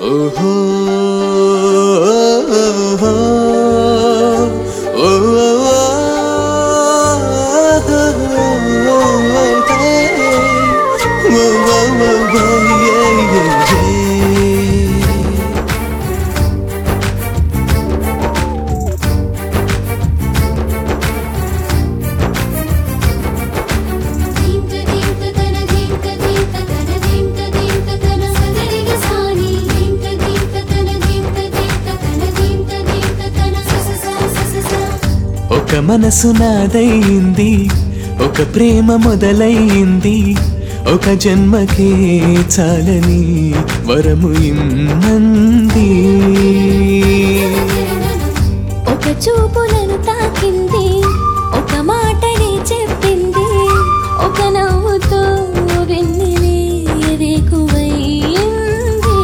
ఓహో ఒక మనసు నాదైంది, ఒక ప్రేమ మొదలైంది, ఒక జన్మకే చాలని వరము ఇమ్మంది. ఒక చూపులను తాకింది, ఒక మాటని చెప్పింది, ఒక నవ్వుతో వెన్నెలే వేకువైంది.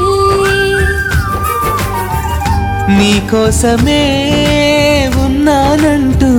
నీకోసమే ఉన్నానంటూ,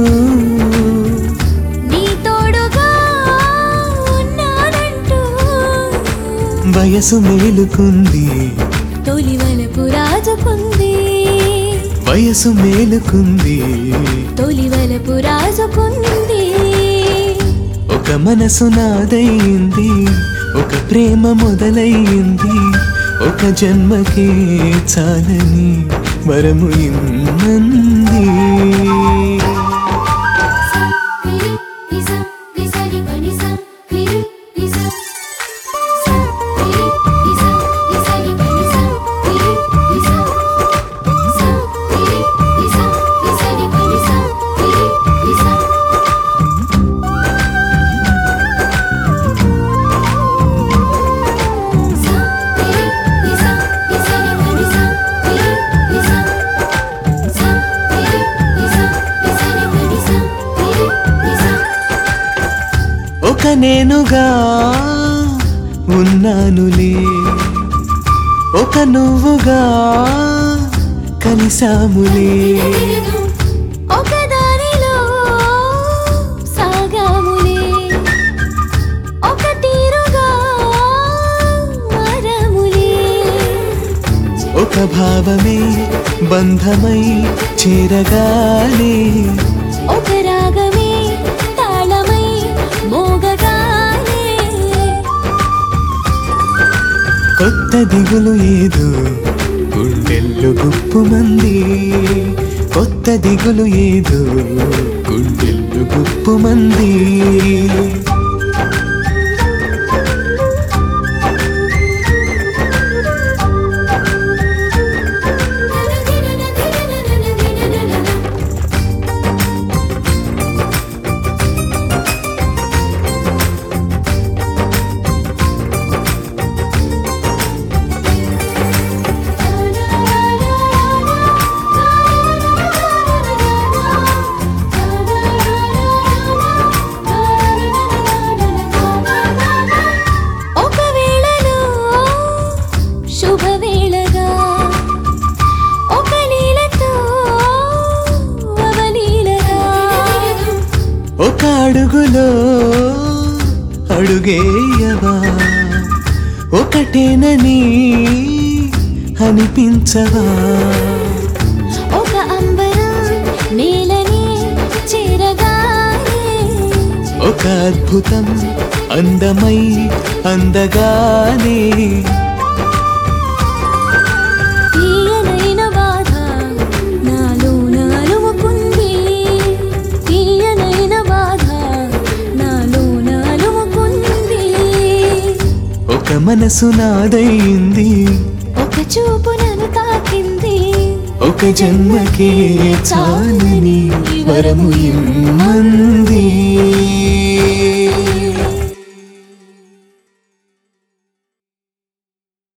నీ తోడుగా ఉన్నానంటూ వయసు మేలుకుంది, తొలి వలపు రాజుకుంది. వయసు మేలుకుంది, తొలి వలపు రాజుకుంది. ఒక మనసు నాదైంది, ఒక ప్రేమ మొదలైంది, ఒక జన్మకే చాలని వరము ఇమ్మంది. ఒక నేనుగా ఉన్నానులే, ఒక నువ్వుగా కలిసాములే. ఒక దారిలో సాగాములే, ఒక తీరుగా మారాములే. ఒక భావమే బంధమై చేరగానే, ఒక రాగమే తాళమై మోగగానే. కొత్త దిగులు ఏదో గుండెల్లో గుప్పుమంది, కొత్త దిగులు ఏదో గుండెల్లో గుప్పుమంది. ఒక అడుగులో అడుగేయవా, ఒకటేనని అనిపించవా. ఒక అంబరం నేలని చేరగానే, ఒక అద్భుతం అందమై అందగానే. తీయనైన బాధ నాలో నాలుముకుంది, తీయనైన బాధ నాలో నాలుముకుంది. ఒక మనసు నాదైంది, ఒక చూపు నన్ను తాకింది, ఒక జన్మకే చాలని వరము ఇమ్మంది.